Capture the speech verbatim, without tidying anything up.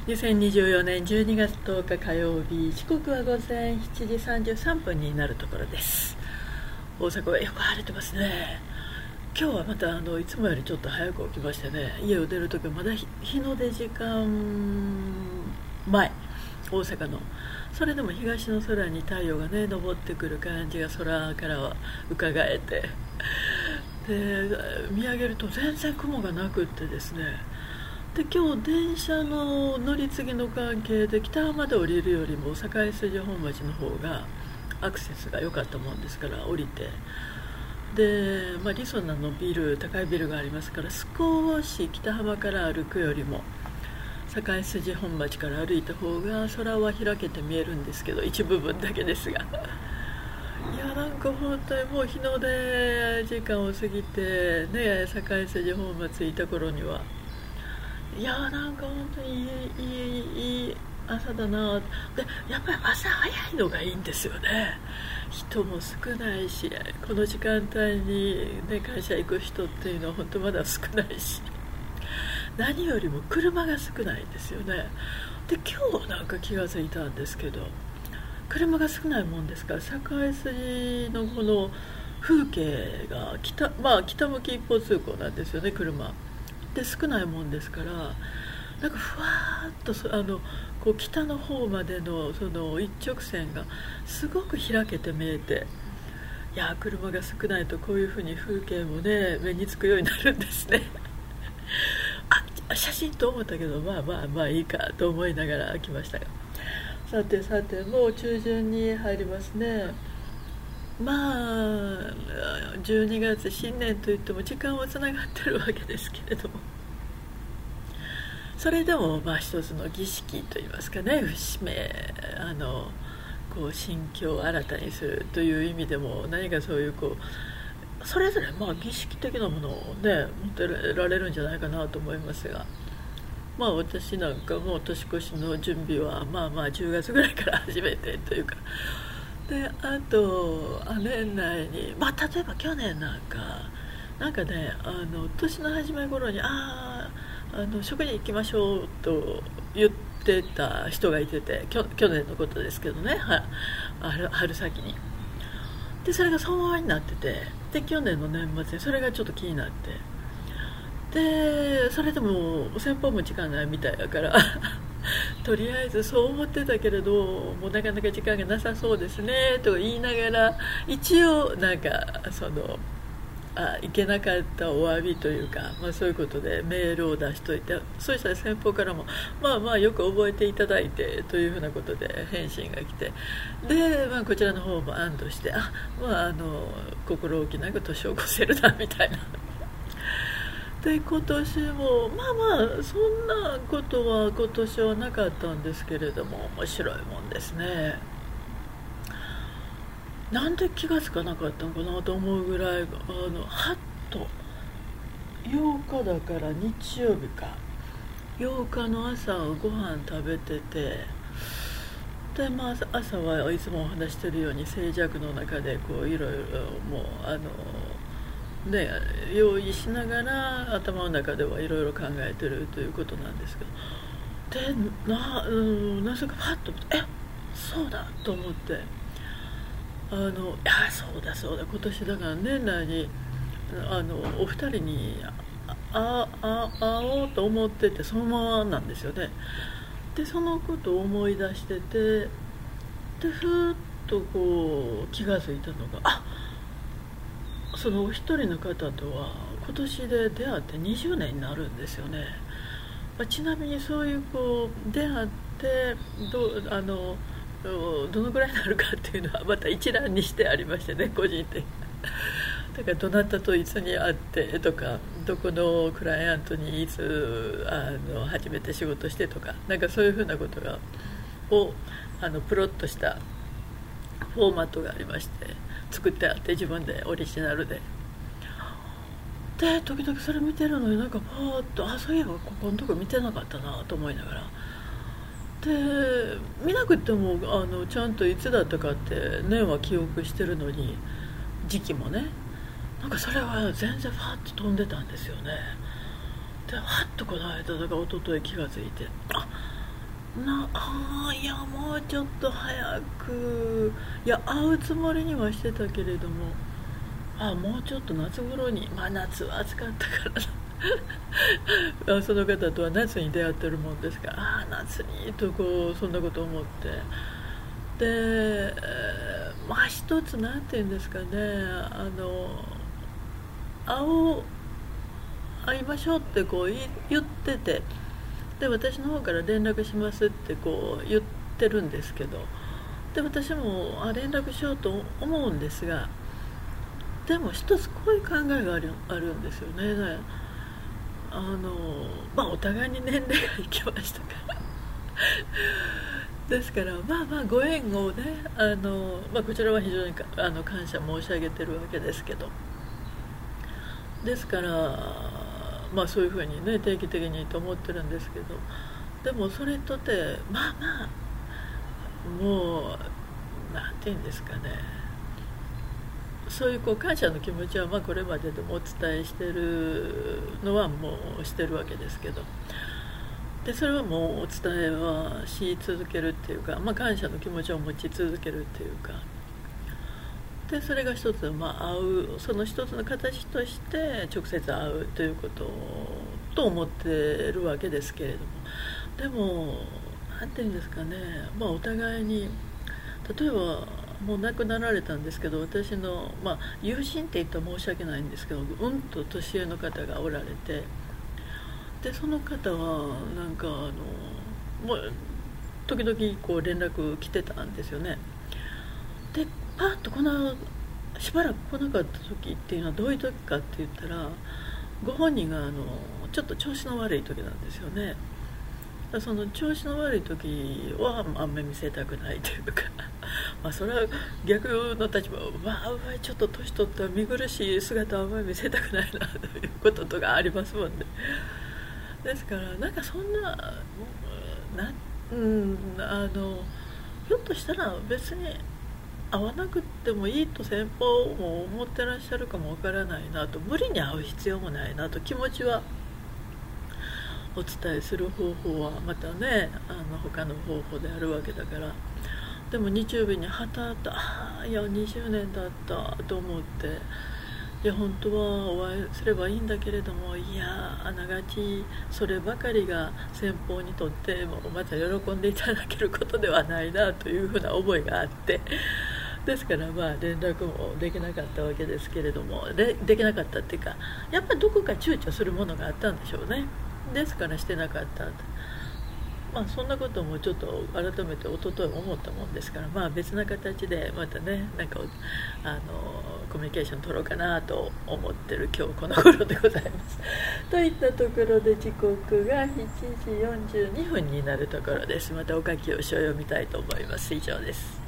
にせんにじゅうよねんじゅうにがつとおか火曜日、時刻は午前しちじさんじゅうさんぷんになるところです。大阪はよく晴れてますね。今日はまたあのいつもよりちょっと早く起きましてね、家を出るときはまだ日の出時間前、大阪のそれでも東の空に太陽がね昇ってくる感じが空からは伺えて、で見上げると全然雲がなくってですね、で今日電車の乗り継ぎの関係で北浜で降りるよりも堺筋本町の方がアクセスが良かったもんですから降りて、で、まあ、りそなのビル、高いビルがありますから少し北浜から歩くよりも堺筋本町から歩いた方が空は開けて見えるんですけど、一部分だけですがいやなんか本当にもう日の出時間を過ぎてね、堺筋本町いた頃にはいやなんか本当にいい、いい、いい朝だな。でやっぱり朝早いのがいいんですよね。人も少ないし、この時間帯に、ね、会社行く人っていうのは本当まだ少ないし、何よりも車が少ないんですよね。で今日なんか気がついたんですけど、車が少ないもんですから堺筋のこの風景が 北,、まあ、北向き一方通行なんですよね、車で少ないもんですから、なんかふわーっとそあのこう北の方まで の, その一直線がすごく開けて見えて、いや車が少ないとこういうふうに風景もね目につくようになるんですねあ写真と思ったけど、まあまあまあいいかと思いながら来ましたが、さてさてもう中旬に入りますね。まあじゅうにがつ新年といっても時間はつながってるわけですけれども、それでもまあ一つの儀式といいますかね、節目、あのこう心境を新たにするという意味でも何かそういうこうそれぞれまあ儀式的なものをね持ってられるんじゃないかなと思いますが、まあ私なんかもう年越しの準備はまあまあじゅうがつぐらいから始めてというか、であと年内に、まあ、例えば去年なんかなんかねあの年の初め頃にああの食事行きましょうと言ってた人がいてて、去年のことですけどね、は 春, 春先にでそれがそのままになってて、で去年の年末にそれがちょっと気になって、でそれでも先方も時間ないみたいだからとりあえずそう思ってたけれどもうなかなか時間がなさそうですねと言いながら、一応なんかそのあいけなかったお詫びというか、まあ、そういうことでメールを出しといて、そうしたら先方からもまあまあよく覚えていただいてというふうなことで返信が来て、で、まあ、こちらの方も安堵して、あ、まあ、あの心置きなく年を越せるなみたいなで今年もまあまあそんなことは今年はなかったんですけれども、面白いもんですね。なんで気がつかなかったのかなと思うぐらい、あのはっとようかだから日曜日か、ようかの朝ご飯食べてて、で、まあ、朝はいつもお話してるように静寂の中でこういろいろもうあのね、用意しながら頭の中ではいろいろ考えてるということなんですけど、で な, うん、なぜかパッとえそうだと思って、あのいやそうだそうだ今年だから年内にあのお二人にああ会おうと思ってて、そのままなんですよね。でそのことを思い出してて、でふーっとこう気が付いたのが、あそのお一人の方とは今年で出会ってにじゅうねんになるんですよね。まあ、ちなみにそういうこう出会ってどあのどのぐらいになるかっていうのはまた一覧にしてありましてね、個人的だからどなたといつに会ってとか、どこのクライアントにいつあの初めて仕事してとか、なんかそういうふうなことがをあのプロットしたフォーマットがありまして、作ってあって自分でオリジナルで、で時々それ見てるのになんかパーッとあそういえばここのとこ見てなかったなと思いながら、で見なくてもあのちゃんといつだったかって年は記憶してるのに、時期もね、なんかそれは全然ファッと飛んでたんですよね。でファッとこの間だから一昨日気がついて、あなあいやもうちょっと早く、いや会うつもりにはしてたけれども、あもうちょっと夏頃に、まあ夏は暑かったからなその方とは夏に出会ってるもんですから、ああ夏にとこうそんなこと思って、でまあ一つなんていうんですかね、あの会おう会いましょうってこう言ってて、で私の方から連絡しますってこう言ってるんですけど、で私もあ連絡しようと思うんですが、でも一つこういう考えがある、あるんですよね。あのまあお互いに年齢がいきましたからですからまあまあご縁をね、あの、まあ、こちらは非常にあの感謝申し上げてるわけですけど、ですからまあそういうふうにね定期的にと思ってるんですけど、でもそれとてまあまあもうなんていうんですかね、そういうこう感謝の気持ちはまあこれまででもお伝えしてるのはもうしてるわけですけど、でそれはもうお伝えはし続けるっていうか、まあ、感謝の気持ちを持ち続けるっていうか、でそれが一つ、まあ、会うその一つの形として直接会うということと思ってるわけですけれども、でも何て言うんですかね、まあ、お互いに例えばもう亡くなられたんですけど、私の、まあ、友人って言ったら申し訳ないんですけど、うんと年上の方がおられて、でその方はなんかあのもう時々こう連絡来てたんですよね。でパッとこのしばらく来なかった時っていうのはどういう時かって言ったら、ご本人があのちょっと調子の悪い時なんですよね。その調子の悪い時はあんまり見せたくないというかまあそれは逆の立場、まあちょっと年取った見苦しい姿はあんまり見せたくないなということとかありますもんね。ですからなんかそんな、なうんあのひょっとしたら別に会わなくてもいいと先方も思ってらっしゃるかもわからないなと、無理に会う必要もないなと気持ちはお伝えする方法はまたね、あの他の方法であるわけだから、でも日曜日にはたったああいやにじゅうねんだったと思って、いや本当はお会いすればいいんだけれども、いやあながちそればかりが先方にとってもまた喜んでいただけることではないなというふうな思いがあって、ですからまあ連絡もできなかったわけですけれども、 で, できなかったっていうか、やっぱりどこか躊躇するものがあったんでしょうね。ですからしてなかった。まあそんなこともちょっと改めて一昨日思ったもんですから、まあ別な形でまたねなんかあのコミュニケーション取ろうかなと思ってる今日この頃でございますといったところで時刻がしちじよんじゅうにふんになるところです。またお書きを書読みたいと思います。以上です。